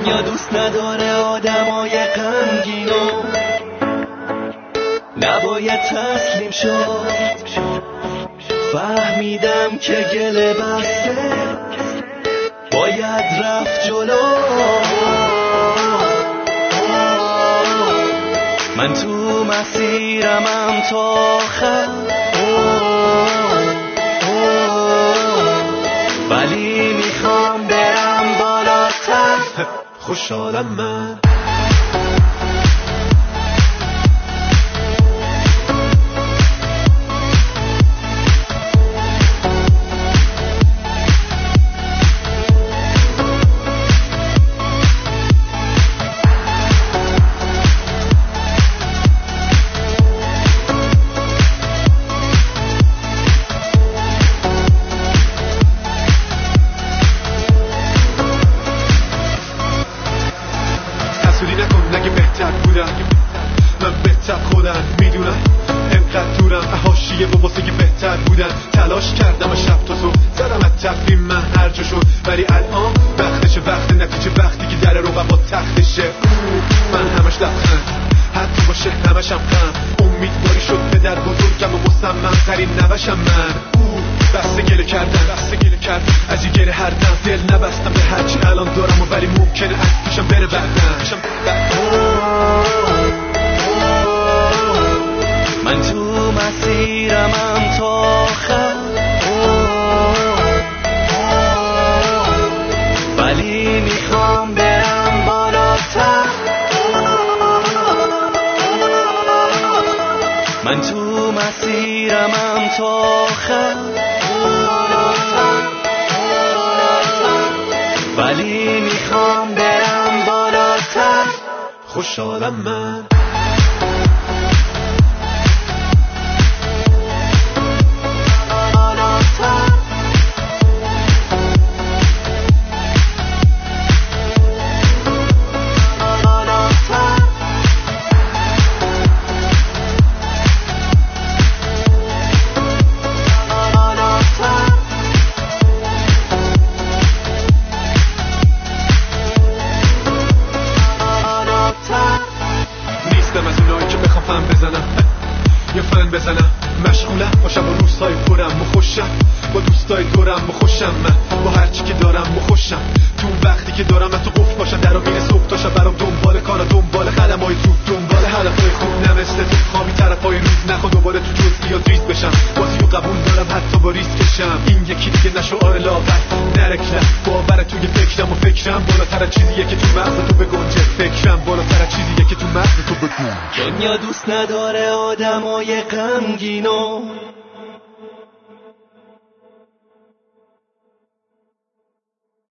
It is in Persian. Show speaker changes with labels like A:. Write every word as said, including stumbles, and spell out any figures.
A: دنیا دوست نداره آدمای غمگینو، نباید تسلیم شد. فهمیدم که گله بسته باید رفت جلو. من تو مسیرمم تا آخر، ولی میخوام برم بالاتر. خوشحالم من من بهتر خودم میدونم، انقدر دورم حاشیه و واسه که بهتر بودن. تلاش کردم و شب تا صبح زدم از تقویم من هر جا شد، ولی الان وقتشه، وقت نتیجه، وقتی که در رقبا تختشه. من همش لبخند، حتی باشه همشم غم. امیدواری شد پدر بزرگم و مصمم ترین نوشم من. بسته گله کردن، بسته گله کردن از این گله هر دم. دل نبستم به هرچی الان دارم و ولی ممکنه از پیشم بره بعدن. من تو مسیرمم تا آخر، ولی میخوام برم بالاتر. من تو مسیرمم تا آخر، ولی میخوام برم بالاتر. خوشحالم من بزنم یا فن بزنم. مشغولم باشم با روزهای پرم و خوشم، با دوستای دورم و خوشم. من با هرچی که دارم و خوشم. تو وقتی که دارم از تو قفل باشم، در میره صبح تا شب برام دنبال کارا، دنبال قلمای تو، دنبال هدفای خوب. نه مثل تو خوابی طرفای روز، نخوا دوباره تو جزئیات ریز بشم. بازی و قبول دارم حتی با ریسکشم. این یکی دیگه نه شعار لاغر نرکلم، باور توی فکرم و فکرم بالاتر از چیزیه که تو مغز تو بگنجه. فکرم بالاتر از چیزیه که تو مغز تو بگنجه. دنیا دوست نداره آدمای غمگینو،